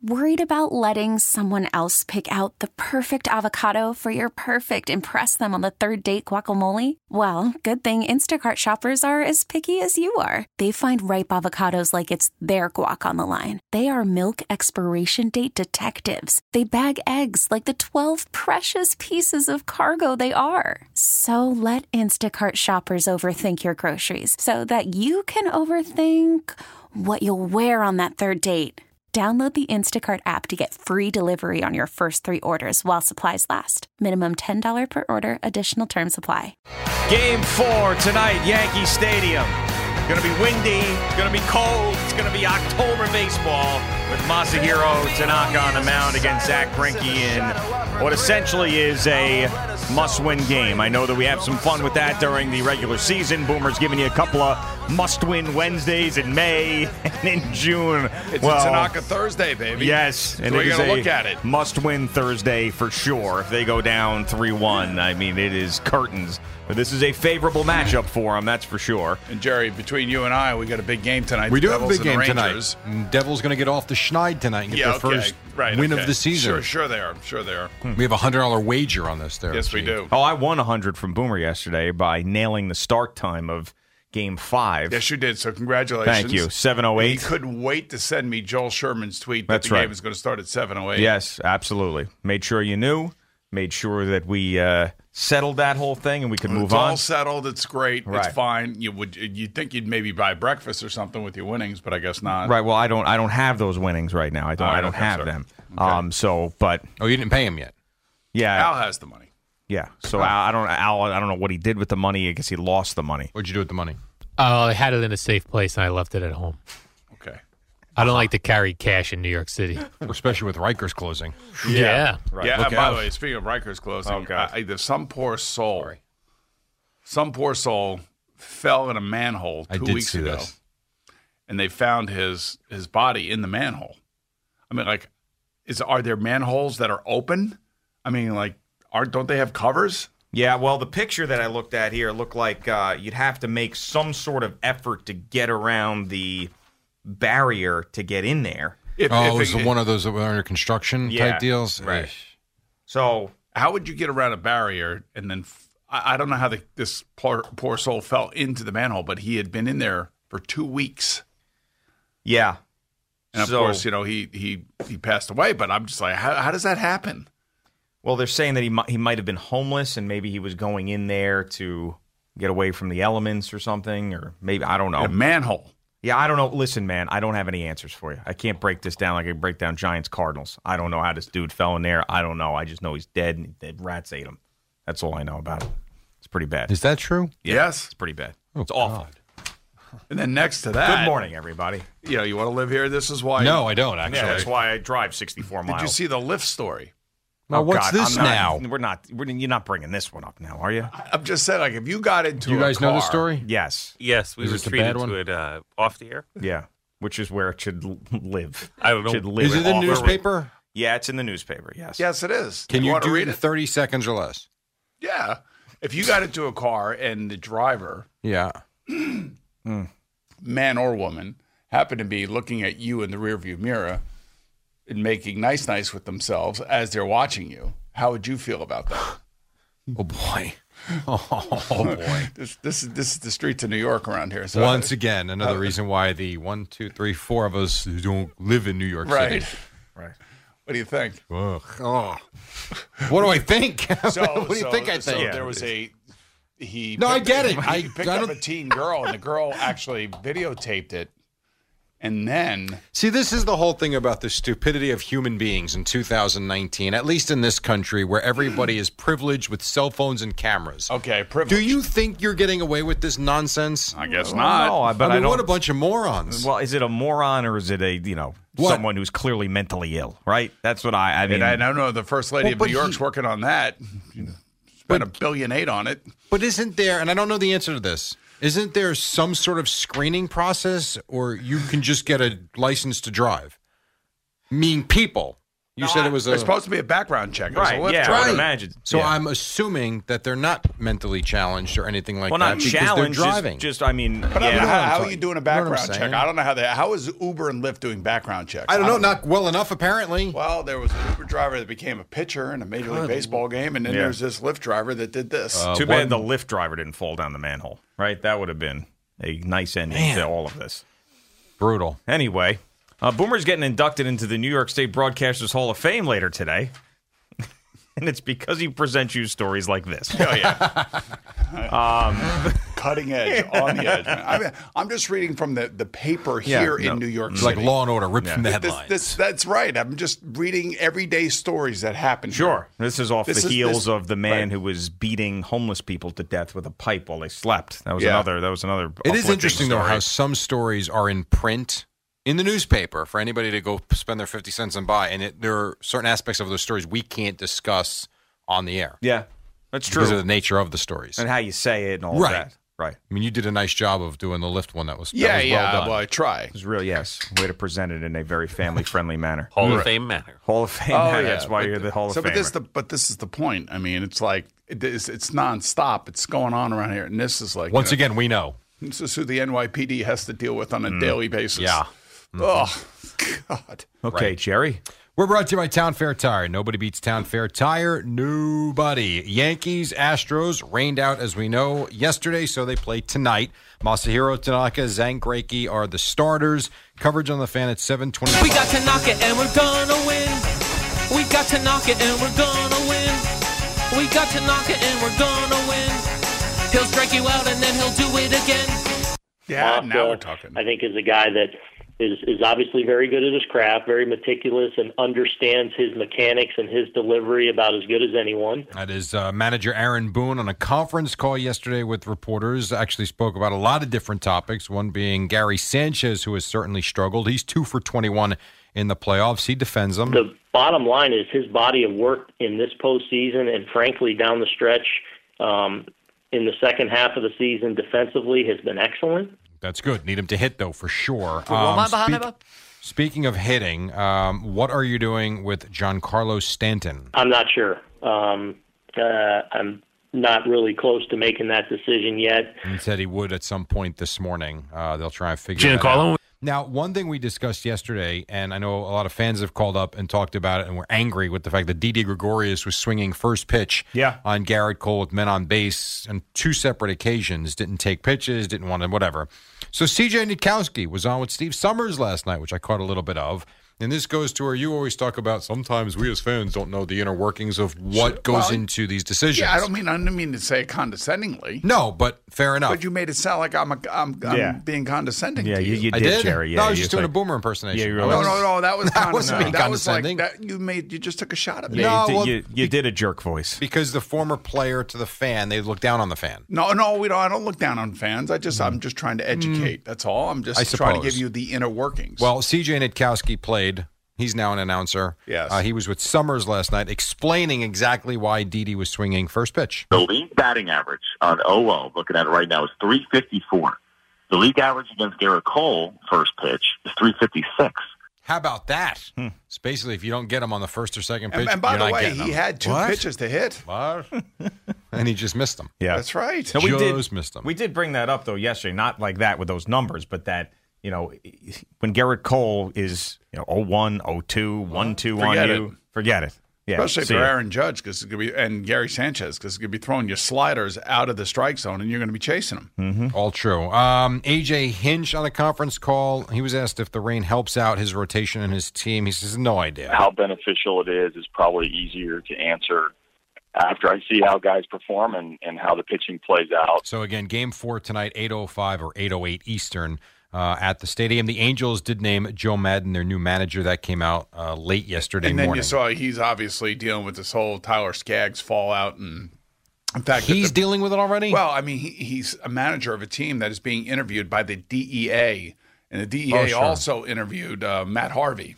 Worried about letting someone else pick out the perfect avocado for your perfect impress them on the third date guacamole? Well, good thing Instacart shoppers are as picky as you are. They find ripe avocados like it's their guac on the line. They are milk expiration date detectives. They bag eggs like the 12 precious pieces of cargo they are. So let Instacart shoppers overthink your groceries so that you can overthink what you'll wear on that third date. Download the Instacart app to get free delivery on your first 3 orders while supplies last. Minimum $10 per order. Additional terms apply. Game 4 tonight, Yankee Stadium. Going to be windy, going to be cold. It's going to be October baseball with Masahiro Tanaka on the mound against Zach Greinke in what essentially is a must-win game. I know that we have some fun with that during the regular season. Boomer's giving you a couple of must-win Wednesdays in May and in June. It's a Tanaka Thursday, baby. Yes. And we're going to look at it. Must-win Thursday for sure. If they go down 3-1, I mean, it is curtains. But this is a favorable matchup for them, that's for sure. And, Jerry, between you and I, we got a big game tonight. We do Devils have a big game Rangers. tonight. Devils going to get off the schneid tonight and get their first win of the season. Sure they are. Sure they are. We have a $100 wager on this there. Yes, we do. Oh, I won $100 from Boomer yesterday by nailing the start time of Game 5. Yes, you did. So congratulations. Thank you. 7:08. He couldn't wait to send me Joel Sherman's tweet that That's the right. game was going to start at 7:08. Yes, absolutely. Made sure you knew. Made sure that we settled that whole thing and we could move on. It's all settled. It's great. Right. It's fine. You'd think you'd maybe buy breakfast or something with your winnings, but I guess not. Right. Well, I don't have those winnings right now. I don't have them. Okay. But you didn't pay him yet. Yeah. Al has the money. Yeah. So I don't know what he did with the money. I guess he lost the money. What'd you do with the money? I had it in a safe place and I left it at home. Okay. I don't like to carry cash in New York City. Especially with Rikers closing. Yeah. Right. Yeah, Look and by out. the way, speaking of Rikers closing, Oh, God. there's some poor soul fell in a manhole 2 weeks ago. And they found his body in the manhole. I mean, like, are there manholes that are open? I mean, like, don't they have covers? Yeah, well, the picture that I looked at here looked like you'd have to make some sort of effort to get around the barrier to get in there. It was one of those that were under construction type deals? Right. So how would you get around a barrier and then I don't know how this poor soul fell into the manhole, but he had been in there for 2 weeks. Yeah. And, of course, he passed away, but I'm just like, how does that happen? Well, they're saying that he might have been homeless and maybe he was going in there to get away from the elements or something, or maybe, I don't know. A manhole. Yeah, I don't know. Listen, man, I don't have any answers for you. I can't break this down like I break down Giants-Cardinals. I don't know how this dude fell in there. I don't know. I just know he's dead and the rats ate him. That's all I know about it. It's pretty bad. Is that true? Yeah, Yes. It's pretty bad. Oh, it's awful. And then next to that. Good morning, everybody. You want to live here? This is why. No, I don't, actually. Yeah, that's why I drive 64 miles. Did you see the Lyft story? Now, what's this now? You're not bringing this one up now, are you? I'm just saying, like, if you got into Do you guys know the car- story? Yes. Yes, we Is were this the treated bad one? to it off the air. Yeah. Which is where it should live. I don't know. Should live Is it the off- newspaper? Yeah, it's in the newspaper, yes. Yes, it is. Can you want to do read it in it? 30 seconds or less? Yeah. If you got into a car and the driver, Yeah. man or woman, happened to be looking at you in the rearview mirror and making nice with themselves as they're watching you, how would you feel about that? Oh, boy. Oh, boy. This is the streets of New York around here. So Once again, another reason why the 1, 2, 3, 4 of us who don't live in New York right. City. Right. What do you think? Ugh. Oh. What do I think? So, what do you think I so think? there was he. No, I get it. He picked up a teen girl, and the girl actually videotaped it. And then, See, this is the whole thing about the stupidity of human beings in 2019, at least in this country where everybody is privileged with cell phones and cameras. okay, privilege. Do you think you're getting away with this nonsense? I guess not. No, but I mean, don't. what a bunch of morons. Well, is it a moron or is it a What? someone who's clearly mentally ill? Right. That's what I mean. And I don't know the first lady Well, of but New York's working on that. Spent $1.8 billion on it. But isn't there, and I don't know the answer to this, isn't there some sort of screening process or you can just get a license to drive? Meaning people. You said it was It's supposed to be a background check. Right, I would imagine. So yeah. I'm assuming that they're not mentally challenged or anything like that. Well, not because challenged, they're driving. just I mean, But I mean, how are you doing a You know what I'm background check? saying? I don't know how is Uber and Lyft doing background checks? I don't know, not well enough apparently. Well, there was an Uber driver that became a pitcher in a Major League Baseball game, and then there's this Lyft driver that did this. Too bad the Lyft driver didn't fall down the manhole, right? That would have been a nice ending to all of this. Brutal. Anyway, Boomer's getting inducted into the New York State Broadcasters Hall of Fame later today. And it's because he presents you stories like this. Oh, yeah. Cutting edge, on the edge. I mean, I'm just reading from the paper here in New York City. Like Law and Order, ripped from the headlines. That's right. I'm just reading everyday stories that happen. Sure. This is off the heels of the man right. who was beating homeless people to death with a pipe while they slept. That was Yeah. another. It is interesting, though, story. how some stories are in print in the newspaper for anybody to go spend their 50 cents and buy. And there are certain aspects of those stories we can't discuss on the air. Yeah, that's true. Because of the nature of the stories. And how you say it and all of Right. that. Right. I mean, you did a nice job of doing the Lyft one. That was Yeah, well done. Well, I try. It was really, yes, way to present it in a very family-friendly manner. Hall of Fame manner. Hall of Fame manner. That's why you're the Hall of Famer. But this is the point. I mean, it's like it's nonstop. It's going on around here, and this is like Once again, we know. this is who the NYPD has to deal with on a daily basis. Yeah. Oh God. Okay, Right. Jerry. We're brought to you by Town Fair Tire. Nobody beats Town Fair Tire. Nobody. Yankees, Astros rained out, as we know, yesterday, so they play tonight. Masahiro Tanaka, Zach Greinke are the starters. Coverage on the Fan at 7:20. We got to knock it and we're gonna win. We got to knock it and we're gonna win. We got to knock it and we're gonna win. He'll strike you out and then he'll do it again. Yeah, Masa, now we're talking. I think is a guy that is obviously very good at his craft, very meticulous, and understands his mechanics and his delivery about as good as anyone. That is manager Aaron Boone on a conference call yesterday with reporters. Actually spoke about a lot of different topics, one being Gary Sanchez, who has certainly struggled. He's 2 for 21 in the playoffs. He defends them. The bottom line is his body of work in this postseason and, frankly, down the stretch in the second half of the season defensively has been excellent. That's good. Need him to hit, though, for sure. Speaking of hitting, what are you doing with Giancarlo Stanton? I'm not sure. I'm not really close to making that decision yet. He said he would at some point this morning. They'll try and figure that out. Now, one thing we discussed yesterday, and I know a lot of fans have called up and talked about it and were angry with the fact that Didi Gregorius was swinging first pitch on Garrett Cole with men on base on 2 separate occasions, didn't take pitches, didn't want to, whatever. So C.J. Nitkowski was on with Steve Summers last night, which I caught a little bit of. And this goes to where you always talk about sometimes we as fans don't know the inner workings of what goes into these decisions. Yeah, I don't mean to say it condescendingly. No, but fair enough. But you made it sound like I'm being condescending. Yeah, to you. you I did, did, Jerry. Yeah, no, I was just doing a Boomer impersonation. Yeah, you really No, that was That wasn't being that was like condescending. that you just took a shot at me. Yeah, No, you did a jerk voice. Because the former player to the fan, they look down on the fan. No, we don't. I don't look down on fans. I'm just trying to educate. That's all. I'm just I trying to suppose. give you the inner workings. Well, C.J. Nitkowski played. He's now an announcer. Yes. He was with Summers last night explaining exactly why Didi was swinging first pitch. The league batting average on OO, looking at it right now, is 354. The league average against Garrett Cole, first pitch, is 356. How about that? It's basically if you don't get him on the first or second pitch, and by you're the not way, getting he him. had 2 pitches to hit. What? And he just missed them. Yeah, That's right. No, Just missed them. We did bring that up though yesterday, not like that with those numbers, but that when Garrett Cole is 0-1, 0-2, 1-2 on you, forget it. Yeah, Especially for Aaron Judge and Gary Sanchez, because it's going to be throwing your sliders out of the strike zone, and you're going to be chasing them. Mm-hmm. All true. A.J. Hinch on a conference call, he was asked if the rain helps out his rotation and his team. He says, no idea. How beneficial it is probably easier to answer after I see how guys perform and how the pitching plays out. So, again, Game 4 tonight, 8:05 or 8:08 Eastern at the stadium. The Angels did name Joe Madden their new manager. That came out late yesterday And then morning. you saw he's obviously dealing with this whole Tyler Skaggs fallout. And in fact, He's dealing with it already? Well, I mean, he's a manager of a team that is being interviewed by the DEA. And the DEA also interviewed Matt Harvey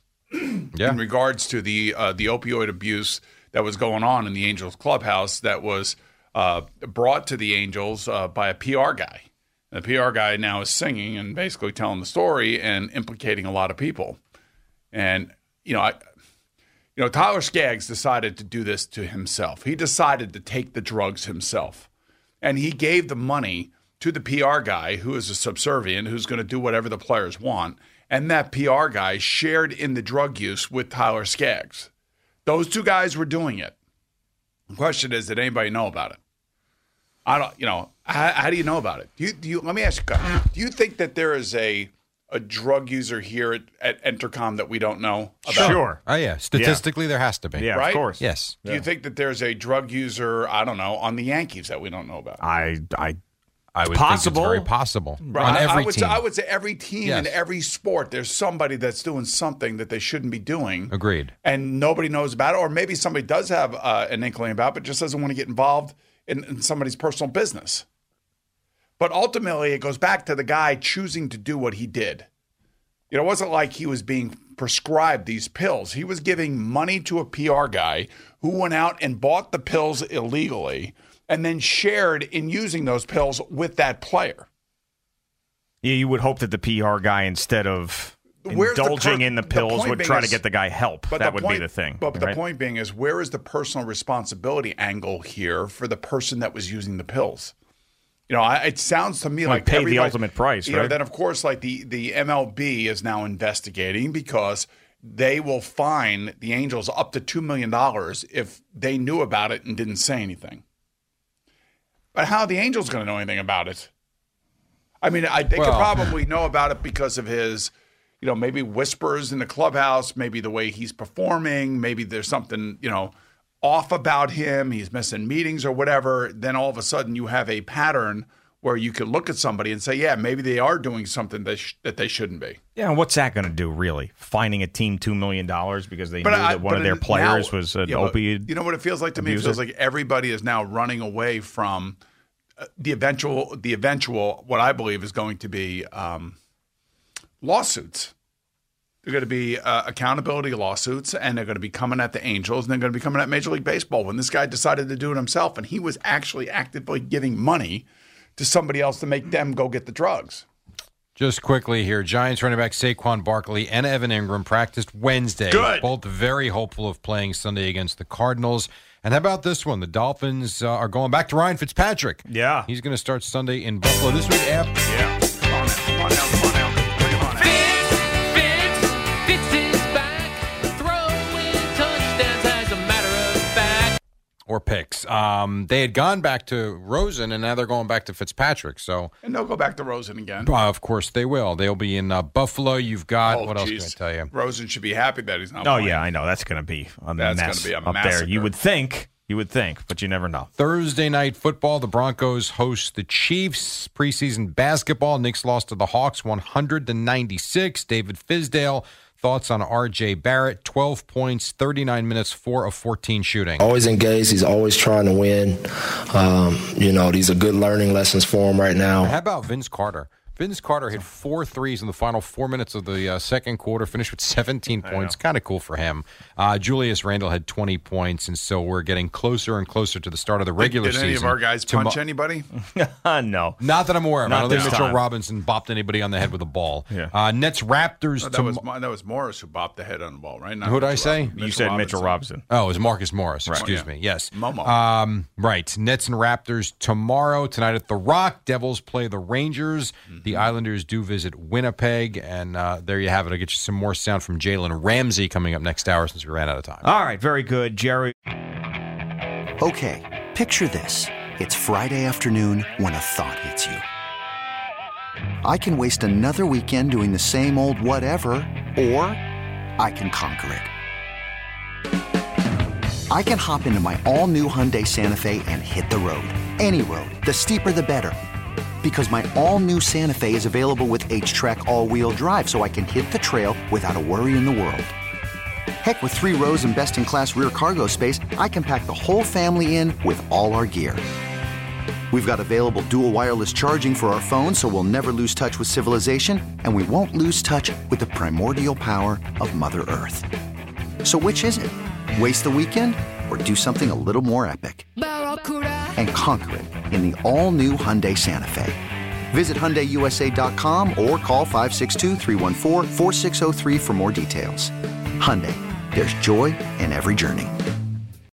in regards to the opioid abuse that was going on in the Angels clubhouse that was brought to the Angels by a PR guy. And the PR guy now is singing and basically telling the story and implicating a lot of people. And, Tyler Skaggs decided to do this to himself. He decided to take the drugs himself. And he gave the money to the PR guy who is a subservient, who's going to do whatever the players want. And that PR guy shared in the drug use with Tyler Skaggs. Those two guys were doing it. The question is, did anybody know about it? I don't, how do you know about it? Do you let me ask you, do you think that there is a drug user here at Entercom that we don't know about? Sure. Oh, yeah. Statistically, there has to be. Yeah, right? Of course. Yes. Do you think that there's a drug user, I don't know, on the Yankees that we don't know about? I would possible. think it's very possible. Right. On every team. I would say every team Yes. in every sport, there's somebody that's doing something that they shouldn't be doing. Agreed. And nobody knows about it. Or maybe somebody does have an inkling about it, but just doesn't want to get involved in somebody's personal business. But ultimately, it goes back to the guy choosing to do what he did. It wasn't like he was being prescribed these pills. He was giving money to a PR guy who went out and bought the pills illegally and then shared in using those pills with that player. Yeah, you would hope that the PR guy, instead of indulging in the pills, would try to get the guy help. That would be the thing. But the point being is, where is the personal responsibility angle here for the person that was using the pills? It sounds to me like paid the ultimate price, right? Then, of course, like the MLB is now investigating because they will fine the Angels up to $2 million if they knew about it and didn't say anything. But how are the Angels going to know anything about it? I mean, they could probably know about it because of his, maybe whispers in the clubhouse, maybe the way he's performing, maybe there's something, off about him, he's missing meetings or whatever. Then all of a sudden you have a pattern where you could look at somebody and say, yeah, maybe they are doing something that they shouldn't be. Yeah, and what's that going to do, really? Fining a team $2 million because they knew that one of their players was an opioid. You know what it feels like to me? It feels like everybody is now running away from the eventual, what I believe is going to be lawsuits. They're going to be accountability lawsuits, and they're going to be coming at the Angels, and they're going to be coming at Major League Baseball. When this guy decided to do it himself, and he was actually actively giving money to somebody else to make them go get the drugs. Just quickly here, Giants running back Saquon Barkley and Evan Ingram practiced Wednesday. Good. Both very hopeful of playing Sunday against the Cardinals. And how about this one? The Dolphins are going back to Ryan Fitzpatrick. Yeah. He's going to start Sunday in Buffalo this week after. Yeah. Come on now. Or picks. They had gone back to Rosen, and now they're going back to Fitzpatrick. And they'll go back to Rosen again. Of course they will. They'll be in Buffalo. You've got what else can I tell you? Rosen should be happy that he's not. Oh yeah, I know that's going to be a mess up there. You would think, but you never know. Thursday night football. The Broncos host the Chiefs. Preseason basketball. Knicks lost to the Hawks 100-96. David Fizdale. Thoughts on R.J. Barrett, 12 points, 39 minutes, 4 of 14 shooting. Always engaged. He's always trying to win. These are good learning lessons for him right now. How about Vince Carter? Vince Carter hit 4 threes in the final 4 minutes of the second quarter, finished with 17 points. Kind of cool for him. Julius Randle had 20 points, and so we're getting closer and closer to the start of the regular season. Did any of our guys punch anybody? No. Not that I'm aware of. I don't think Mitchell time. Robinson bopped anybody on the head with a ball. Yeah. Nets Raptors. That was Morris who bopped the head on the ball, right? Who did I say? You said Mitchell Robinson. Oh, it was Marcus Morris. Right. Excuse me. Yes. Momo. Right. Nets and Raptors tomorrow. Tonight at the Rock. Devils play the Rangers. Mm-hmm. The Islanders do visit Winnipeg. And there you have it. I'll get you some more sound from Jalen Ramsey coming up next hour since we ran out of time. All right. Very good, Jerry. Okay. Picture this. It's Friday afternoon when a thought hits you. I can waste another weekend doing the same old whatever, or I can conquer it. I can hop into my all-new Hyundai Santa Fe and hit the road. Any road. The steeper, the better. Because my all-new Santa Fe is available with H-Track all-wheel drive, so I can hit the trail without a worry in the world. Heck, with 3 rows and best-in-class rear cargo space, I can pack the whole family in with all our gear. We've got available dual wireless charging for our phones, so we'll never lose touch with civilization, and we won't lose touch with the primordial power of Mother Earth. So which is it? Waste the weekend or do something a little more epic? And conquer it in the all-new Hyundai Santa Fe. Visit HyundaiUSA.com or call 562-314-4603 for more details. Hyundai, There's joy in every journey.